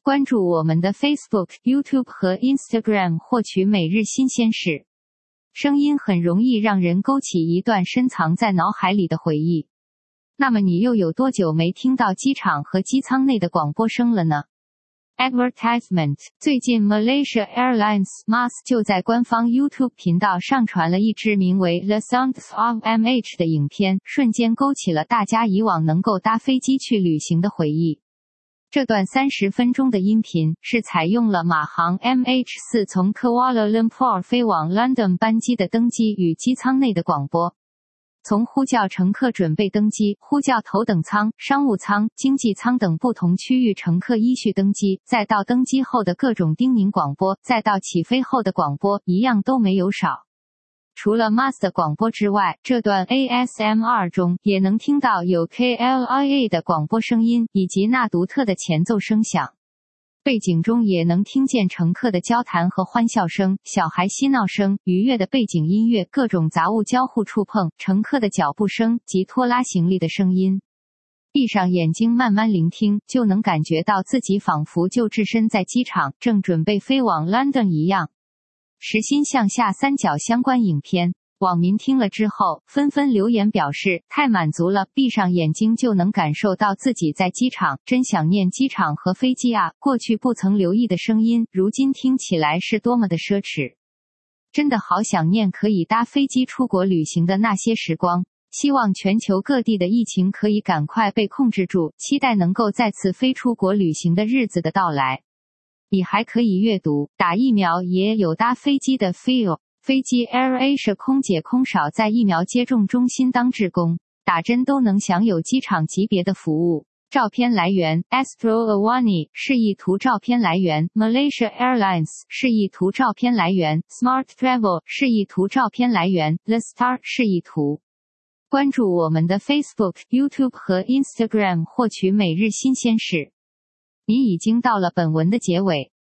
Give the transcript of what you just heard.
关注我们的 Facebook、YouTube 和 Instagram 获取每日新鲜事。声音很容易让人勾起一段深藏在脑海里的回忆。那么你又有多久没听到机场和机舱内的广播声了呢？ Advertisement 最近 Malaysia Airlines MAS 就在官方 YouTube 频道上传了一支名为 The Sounds of MH 的影片，瞬间勾起了大家以往能够搭飞机去旅行的回忆。这段30分钟的音频是采用了马航 MH4 从 Kuala Lumpur 飞往 London 班机的登机与机舱内的广播。从呼叫乘客准备登机，呼叫头等舱、商务舱、经济舱等不同区域乘客依序登机，再到登机后的各种叮咛广播，再到起飞后的广播，一样都没有少。除了 MAS 的广播之外，这段 ASMR 中也能听到有 KLIA 的广播声音，以及那独特的前奏声响。背景中也能听见乘客的交谈和欢笑声，小孩嬉闹声，愉悦的背景音乐，各种杂物交互触碰，乘客的脚步声及拖拉行李的声音。闭上眼睛慢慢聆听，就能感觉到自己仿佛就置身在机场，正准备飞往 London 一样。时心向下三角相关影片，网民听了之后纷纷留言表示太满足了，闭上眼睛就能感受到自己在机场，真想念机场和飞机啊，过去不曾留意的声音，如今听起来是多么的奢侈。真的好想念可以搭飞机出国旅行的那些时光，希望全球各地的疫情可以赶快被控制住，期待能够再次飞出国旅行的日子的到来。你还可以阅读，打疫苗也有搭飞机的 feel。飞机 AirAsia 空姐空少在疫苗接种中心当志工，打针都能享有机场级别的服务。照片来源 Astro Awani 示意图照片来源 Malaysia Airlines 示意图照片来源 Smart Travel 示意图照片来源 The Star 示意图。关注我们的 Facebook、YouTube 和 Instagram 获取每日新鲜事。你已经到了本文的结尾，